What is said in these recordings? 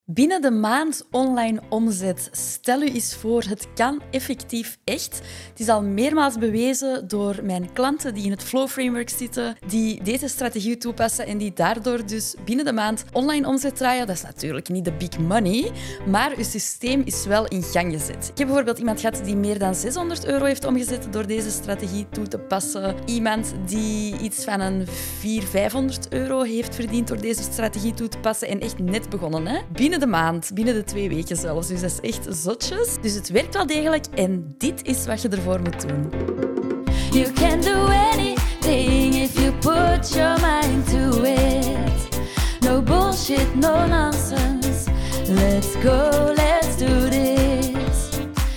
Binnen de maand online omzet. Stel u eens voor, het kan effectief echt. Het is al meermaals bewezen door mijn klanten die in het Flow Framework zitten, die deze strategie toepassen en die daardoor dus binnen de maand online omzet draaien. Dat is natuurlijk niet de big money, maar uw systeem is wel in gang gezet. Ik heb bijvoorbeeld iemand gehad die meer dan €600 heeft omgezet door deze strategie toe te passen. Iemand die iets van een €400-500 heeft verdiend door deze strategie toe te passen en echt net begonnen, hè? Binnen de maand, binnen de 2 weken zelfs. Dus dat is echt zotjes. Dus het werkt wel degelijk en dit is wat je ervoor moet doen. You can do anything if you put your mind to it. No bullshit, no nonsense. Let's go, let's do this.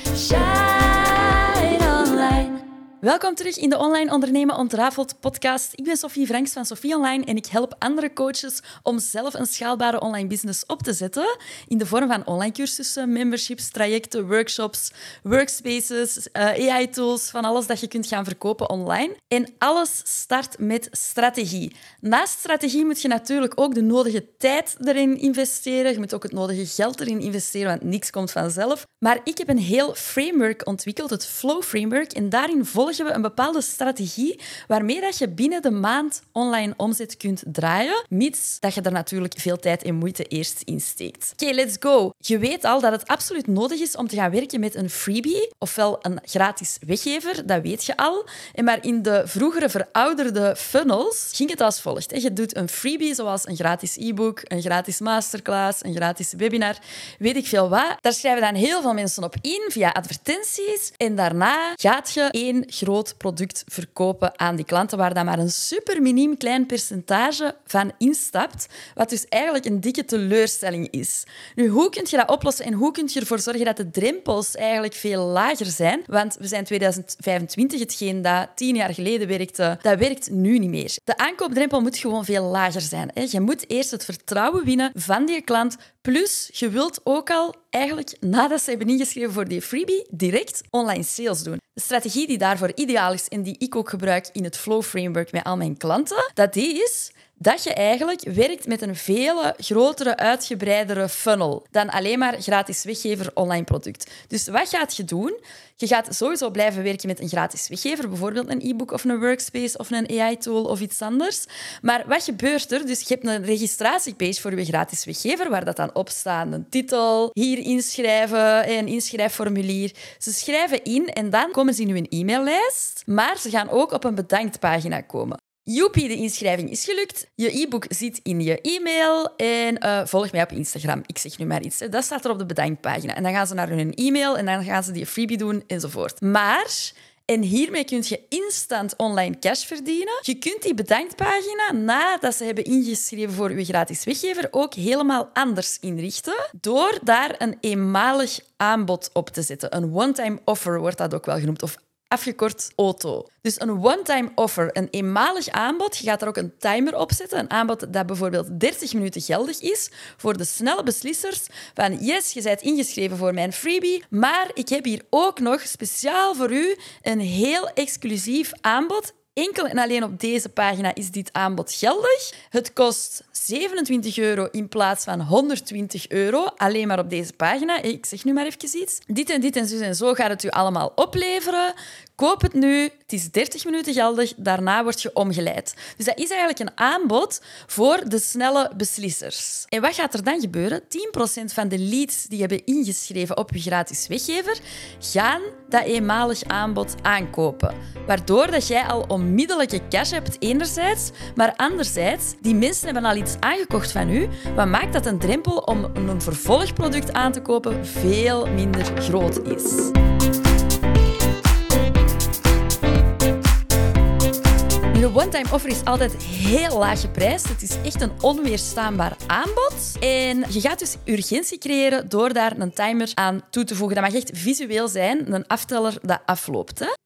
Shine online. Welkom terug in de Online Ondernemen Ontrafeld podcast. Ik ben Sophie Franks van Sophie Online en ik help andere coaches om zelf een schaalbare online business op te zetten in de vorm van online cursussen, memberships, trajecten, workshops, workspaces, AI-tools, van alles dat je kunt gaan verkopen online. En alles start met strategie. Naast strategie moet je natuurlijk ook de nodige tijd erin investeren. Je moet ook het nodige geld erin investeren, want niks komt vanzelf. Maar ik heb een heel framework ontwikkeld, het Flow Framework, en daarin volgen we een bepaalde strategie waarmee dat je binnen de maand online omzet kunt draaien, mits dat je er natuurlijk veel tijd en moeite eerst in steekt. Oké, let's go. Je weet al dat het absoluut nodig is om te gaan werken met een freebie, ofwel een gratis weggever, dat weet je al. Maar in de vroegere verouderde funnels ging het als volgt. Je doet een freebie, zoals een gratis e-book, een gratis masterclass, een gratis webinar, weet ik veel wat. Daar schrijven dan heel veel mensen op in via advertenties en daarna gaat je één groot product verkopen aan die klanten, waar dan maar een super miniem klein percentage van instapt, wat dus eigenlijk een dikke teleurstelling is. Nu, hoe kun je dat oplossen en hoe kun je ervoor zorgen dat de drempels eigenlijk veel lager zijn? Want we zijn 2025, hetgeen dat 10 jaar geleden werkte, dat werkt nu niet meer. De aankoopdrempel moet gewoon veel lager zijn. Je moet eerst het vertrouwen winnen van die klant, plus je wilt ook al eigenlijk, nadat ze hebben ingeschreven voor die freebie, direct online sales doen. De strategie die daarvoor ideaal is en die ik ook gebruik in het Flow Framework met al mijn klanten, dat die is dat je eigenlijk werkt met een veel grotere, uitgebreidere funnel dan alleen maar gratis weggever online product. Dus wat gaat je doen? Je gaat sowieso blijven werken met een gratis weggever, bijvoorbeeld een e-book of een workspace of een AI-tool of iets anders. Maar wat gebeurt er? Dus je hebt een registratiepage voor je gratis weggever, waar dat dan op staat, een titel, hier inschrijven, een inschrijfformulier. Ze schrijven in en dan komen ze in uw e-maillijst, maar ze gaan ook op een bedanktpagina komen. Joepie, de inschrijving is gelukt. Je e-book zit in je e-mail en volg mij op Instagram. Ik zeg nu maar iets. Hè. Dat staat er op de bedankpagina. En dan gaan ze naar hun e-mail en dan gaan ze die freebie doen enzovoort. Maar, en hiermee kun je instant online cash verdienen. Je kunt die bedankpagina, nadat ze hebben ingeschreven voor je gratis weggever, ook helemaal anders inrichten door daar een eenmalig aanbod op te zetten. Een one-time offer wordt dat ook wel genoemd, of afgekort OTO. Dus een one-time offer, een eenmalig aanbod. Je gaat er ook een timer op zetten. Een aanbod dat bijvoorbeeld 30 minuten geldig is voor de snelle beslissers van yes, je bent ingeschreven voor mijn freebie, maar ik heb hier ook nog speciaal voor u een heel exclusief aanbod. Enkel en alleen op deze pagina is dit aanbod geldig. Het kost €27 in plaats van €120, alleen maar op deze pagina. Ik zeg nu maar even iets. Dit en zo gaat het u allemaal opleveren. Koop het nu, het is 30 minuten geldig, daarna word je omgeleid. Dus dat is eigenlijk een aanbod voor de snelle beslissers. En wat gaat er dan gebeuren? 10% van de leads die hebben ingeschreven op je gratis weggever, gaan dat eenmalig aanbod aankopen. Waardoor dat jij al onmiddellijke cash hebt enerzijds, maar anderzijds, die mensen hebben al iets aangekocht van u, wat maakt dat een drempel om een vervolgproduct aan te kopen veel minder groot is. De one-time offer is altijd heel laag geprijsd. Het is echt een onweerstaanbaar aanbod. En je gaat dus urgentie creëren door daar een timer aan toe te voegen. Dat mag echt visueel zijn, een afteller dat afloopt. Hè?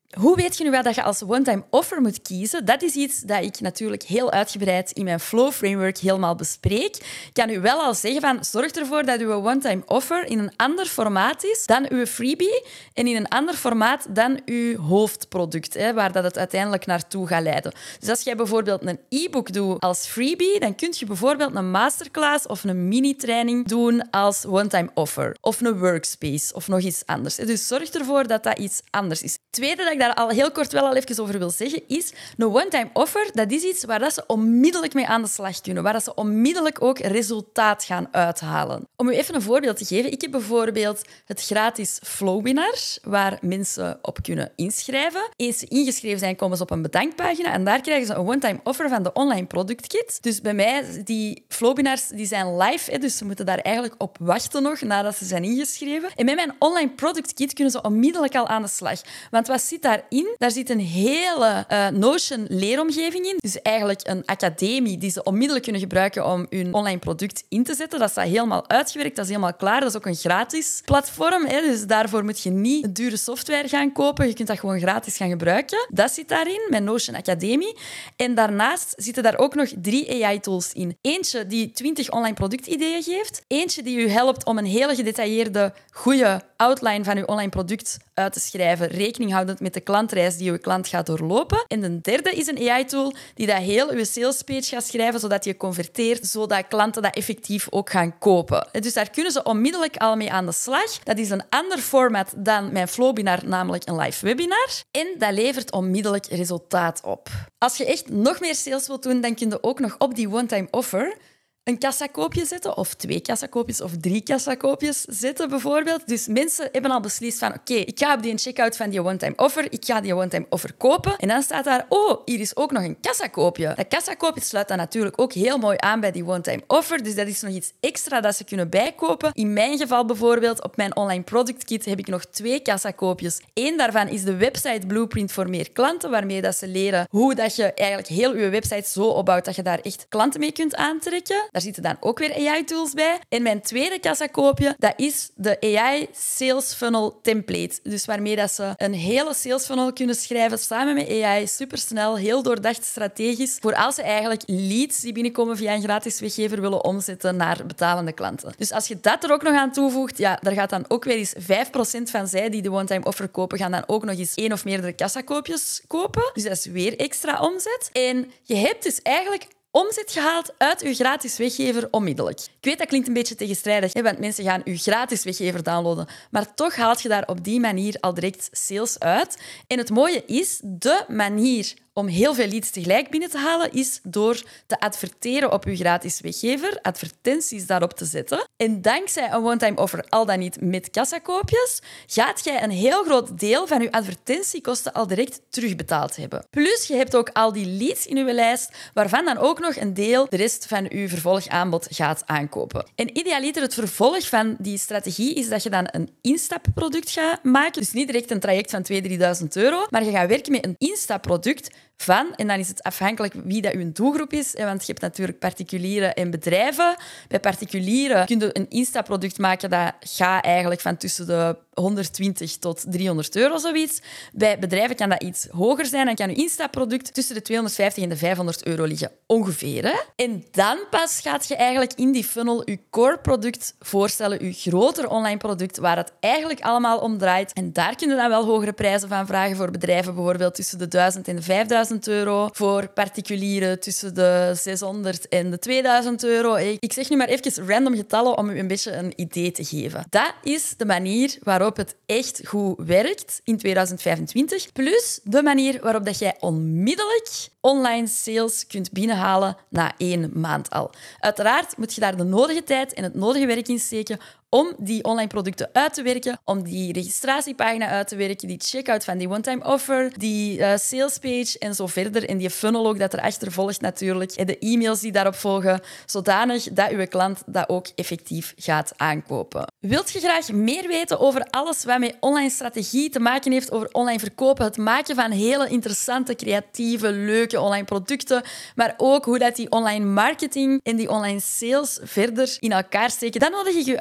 Hoe weet je nu wat je als one-time offer moet kiezen? Dat is iets dat ik natuurlijk heel uitgebreid in mijn Flow Framework helemaal bespreek. Ik kan u wel al zeggen van zorg ervoor dat uw one-time offer in een ander formaat is dan uw freebie en in een ander formaat dan uw hoofdproduct, waar dat het uiteindelijk naartoe gaat leiden. Dus als jij bijvoorbeeld een e-book doet als freebie, dan kun je bijvoorbeeld een masterclass of een mini-training doen als one-time offer. Of een workspace of nog iets anders. Dus zorg ervoor dat dat iets anders is. Tweede dat ik daar al heel kort wel al even over wil zeggen, is een one-time offer, dat is iets waar dat ze onmiddellijk mee aan de slag kunnen, waar dat ze onmiddellijk ook resultaat gaan uithalen. Om u even een voorbeeld te geven, ik heb bijvoorbeeld het gratis Flowwebinar, waar mensen op kunnen inschrijven. Eens ze ingeschreven zijn, komen ze op een bedankpagina en daar krijgen ze een one-time offer van de online productkit. Dus bij mij, die Flowwebinars die zijn live, dus ze moeten daar eigenlijk op wachten nog nadat ze zijn ingeschreven. En met mijn online productkit kunnen ze onmiddellijk al aan de slag. Want wat zit daarin? Daar zit een hele Notion leeromgeving in. Dus eigenlijk een academie die ze onmiddellijk kunnen gebruiken om hun online product in te zetten. Dat staat helemaal uitgewerkt, dat is helemaal klaar. Dat is ook een gratis platform. Dus daarvoor moet je niet dure software gaan kopen. Je kunt dat gewoon gratis gaan gebruiken. Dat zit daarin, met Notion Academie. En daarnaast zitten daar ook nog 3 AI-tools in. Eentje die 20 online productideeën geeft. Eentje die u helpt om een hele gedetailleerde, goede outline van uw online product uit te schrijven, rekening houdend met de klantreis die uw klant gaat doorlopen. En de derde is een AI-tool die dat heel uw salespage gaat schrijven, zodat je converteert, zodat klanten dat effectief ook gaan kopen. Dus daar kunnen ze onmiddellijk al mee aan de slag. Dat is een ander format dan mijn Flowwebinar, namelijk een live webinar. En dat levert onmiddellijk resultaat op. Als je echt nog meer sales wilt doen, dan kun je ook nog op die one-time offer een kassakoopje zetten, of 2 kassakoopjes of 3 kassakoopjes zetten bijvoorbeeld. Dus mensen hebben al beslist van oké, ik ga op die checkout van die one-time offer, ik ga die one-time offer kopen. En dan staat daar, hier is ook nog een kassakoopje. Dat kassakoopje sluit dan natuurlijk ook heel mooi aan bij die one-time offer. Dus dat is nog iets extra dat ze kunnen bijkopen. In mijn geval bijvoorbeeld, op mijn online product kit heb ik nog 2 kassakoopjes. 1 daarvan is de website Blueprint voor meer klanten, waarmee dat ze leren hoe dat je eigenlijk heel je website zo opbouwt dat je daar echt klanten mee kunt aantrekken. Daar zitten dan ook weer AI-tools bij. En mijn tweede kassakoopje, dat is de AI Sales Funnel Template. Dus waarmee dat ze een hele sales funnel kunnen schrijven samen met AI, supersnel, heel doordacht, strategisch, voor als ze eigenlijk leads die binnenkomen via een gratis weggever willen omzetten naar betalende klanten. Dus als je dat er ook nog aan toevoegt, ja, daar gaat dan ook weer eens 5% van zij die de one-time offer kopen, gaan dan ook nog eens 1 of meerdere kassakoopjes kopen. Dus dat is weer extra omzet. En je hebt dus eigenlijk omzet gehaald uit uw gratis weggever onmiddellijk. Ik weet, dat klinkt een beetje tegenstrijdig, want mensen gaan uw gratis weggever downloaden, maar toch haalt je daar op die manier al direct sales uit. En het mooie is, de manier om heel veel leads tegelijk binnen te halen is door te adverteren op uw gratis weggever, advertenties daarop te zetten. En dankzij een one-time offer, al dan niet met kassakoopjes, gaat jij een heel groot deel van uw advertentiekosten al direct terugbetaald hebben. Plus, je hebt ook al die leads in uw lijst, waarvan dan ook nog een deel de rest van uw vervolgaanbod gaat aankopen. En idealiter het vervolg van die strategie is dat je dan een instapproduct gaat maken. Dus niet direct een traject van 2.000-3.000 euro, maar je gaat werken met een instapproduct van, en dan is het afhankelijk wie dat uw doelgroep is, want je hebt natuurlijk particulieren en bedrijven. Bij particulieren kun je een instapproduct maken dat gaat eigenlijk van tussen de 120 tot 300 euro, zoiets. Bij bedrijven kan dat iets hoger zijn. Dan kan je instapproduct tussen de 250 en de 500 euro liggen, ongeveer. Hè? En dan pas gaat je eigenlijk in die funnel je core product voorstellen, je groter online product, waar het eigenlijk allemaal om draait. En daar kun je dan wel hogere prijzen van vragen voor bedrijven, bijvoorbeeld tussen de 1000 en de 5000 euro. Voor particulieren tussen de 600 en de 2000 euro. Ik zeg nu maar even random getallen om u een beetje een idee te geven. Dat is de manier waarop het echt goed werkt in 2025. Plus de manier waarop dat jij onmiddellijk online sales kunt binnenhalen na 1 maand al. Uiteraard moet je daar de nodige tijd en het nodige werk in steken om die online producten uit te werken, om die registratiepagina uit te werken, die checkout van die one-time offer, die salespage en zo verder. En die funnel ook dat erachter volgt natuurlijk. En de e-mails die daarop volgen, zodanig dat uw klant dat ook effectief gaat aankopen. Wilt je graag meer weten over alles wat met online strategie te maken heeft, over online verkopen, het maken van hele interessante, creatieve, leuke online producten, maar ook hoe dat die online marketing en die online sales verder in elkaar steken, dan nodig ik u uit om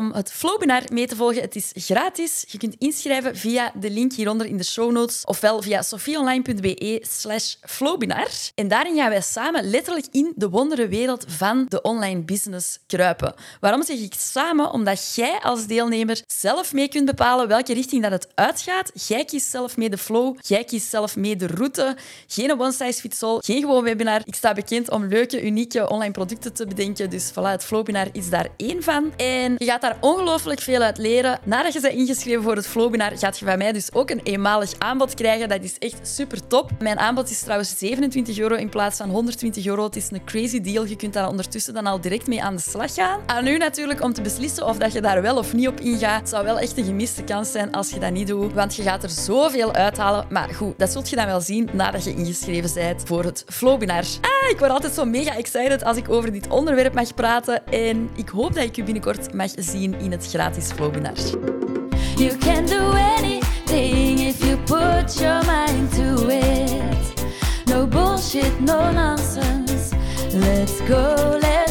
om het Flowwebinar mee te volgen. Het is gratis. Je kunt inschrijven via de link hieronder in de show notes ofwel via sophieonline.be/flowwebinar. En daarin gaan wij samen letterlijk in de wonderenwereld van de online business kruipen. Waarom zeg ik samen? Omdat jij als deelnemer zelf mee kunt bepalen welke richting dat het uitgaat. Jij kiest zelf mee de flow. Jij kiest zelf mee de route. Geen one-size-fits-all. Geen gewoon webinar. Ik sta bekend om leuke, unieke online producten te bedenken. Dus voilà, het Flowwebinar is daar één van. En je gaat daar ongelooflijk veel uit leren. Nadat je bent ingeschreven voor het Flowwebinar, gaat je van mij dus ook een eenmalig aanbod krijgen. Dat is echt super top. Mijn aanbod is trouwens €27 in plaats van €120. Het is een crazy deal. Je kunt daar ondertussen dan al direct mee aan de slag gaan. Aan u natuurlijk om te beslissen of dat je daar wel of niet op ingaat. Het zou wel echt een gemiste kans zijn als je dat niet doet, want je gaat er zoveel uithalen. Maar goed, dat zult je dan wel zien nadat je ingeschreven bent voor het Flowwebinar. Ik word altijd zo mega excited als ik over dit onderwerp mag praten en ik hoop dat ik u binnenkort mag zien in het gratis Flowwebinar. You can do anything if you put your mind to it. No bullshit, no nonsense. Let's go, let's